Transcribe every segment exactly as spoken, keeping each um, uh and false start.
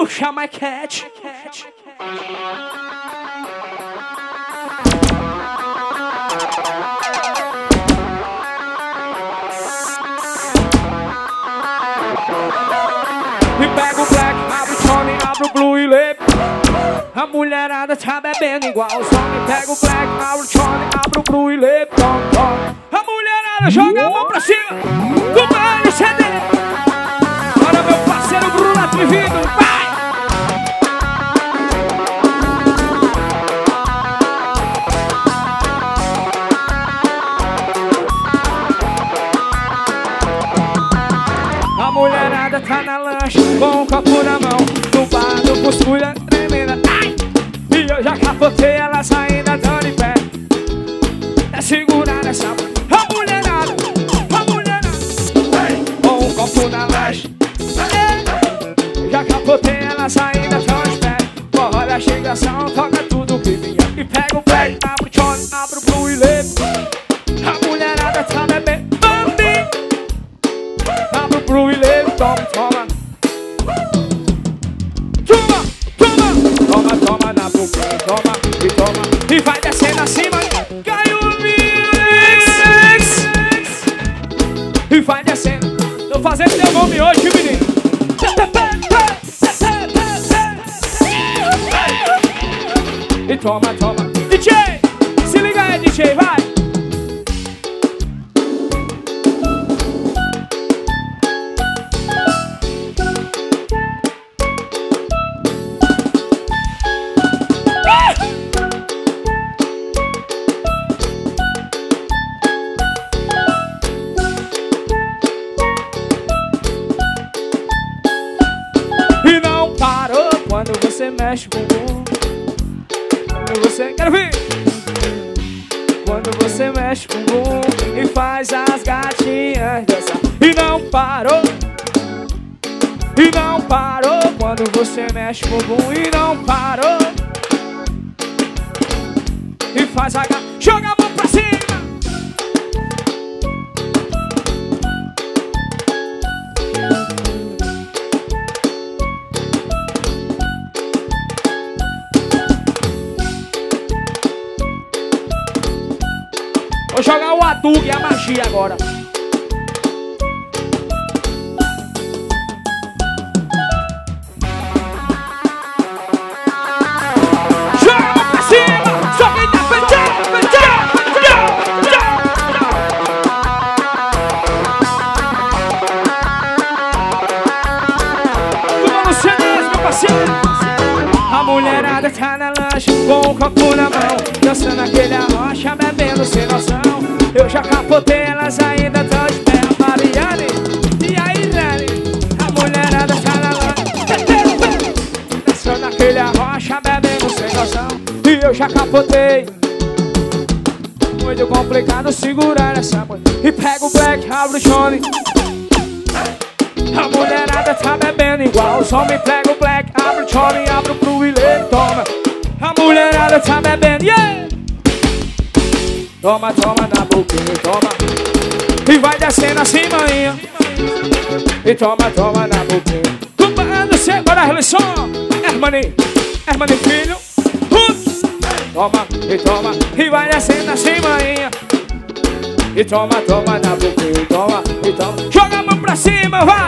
puxa mais cat. E pega o black, abre o Johnny, abre o blue e lê. A mulherada tá bebendo igual os homens. Pega o black, abre o Johnny, abre o blue e lê. Tom, tom. A mulherada joga a mão pra cima do baile C D. Bora meu parceiro Bruno atrevido, vai! A mulherada tá na lancha com um copo na mão, no bar do cuscuz tremenda. Ai! E eu já capotei ela saindo dando em pé. É segurar essa a mulherada, a mulherada com um copo na lancha. Já capotei ela saindo dando em pé. Olha a chegação, toca tudo que vinha. E pega o black, abre o Johnny, abre o blue e lê. A mulherada tá bebendo. Abre o blue e lê, toma, toma. Toma, toma. Toma, toma na boca, toma e toma. E vai descendo acima, cai o mix. E vai descendo. Tô fazendo teu nome hoje, menino. E toma, toma. D J, se liga aí, D J, vai. Quando você mexe o bumbum, quando você... Quero ver! Quando você mexe o bumbum e faz as gatinhas dançar. E não parou, e não parou. Quando você mexe o bumbum e não parou. E faz a gata... Joga a mão pra cima! Vou jogar o Adug e a magia agora. Joga pra cima! Só quem tá fechado, fechado, fechado. Como você diz, meu parceiro? A mulherada tá na lancha com o copo na mão, dançando aquele arrocha, bebendo sem noção. Eu já capotei, elas ainda tão de pé. A Mariane e a Irene. A mulherada tá na lancha, dançando aquele arrocha, bebendo sem noção. E eu já capotei. Muito complicado segurar essa mulher. E pega o black, abre o Johnny. A mulherada tá bebendo igual os homens. Pega o black, abre o Johnny, abre o blue e lê, toma. A mulherada tá bebendo, yeah! Toma, toma na boquinha, toma. E vai descendo assim, maninha. E toma, toma na boquinha. Tumbando, você, bora, relação. Hermani, Hermani, filho. Uh! Toma, e toma. E vai descendo assim, maninha. E toma, toma na boquinha, toma, e toma. Joga a mão pra cima, vai!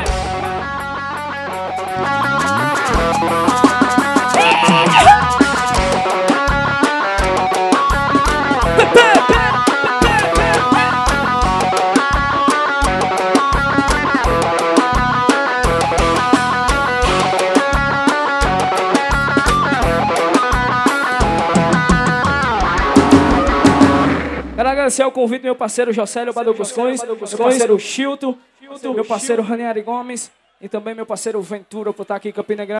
Quero agradecer o convite do meu parceiro Jocélio Badocuscões, meu parceiro Chilton, meu parceiro Ranieri Gomes e também meu parceiro Ventura por estar aqui em Campina Grande.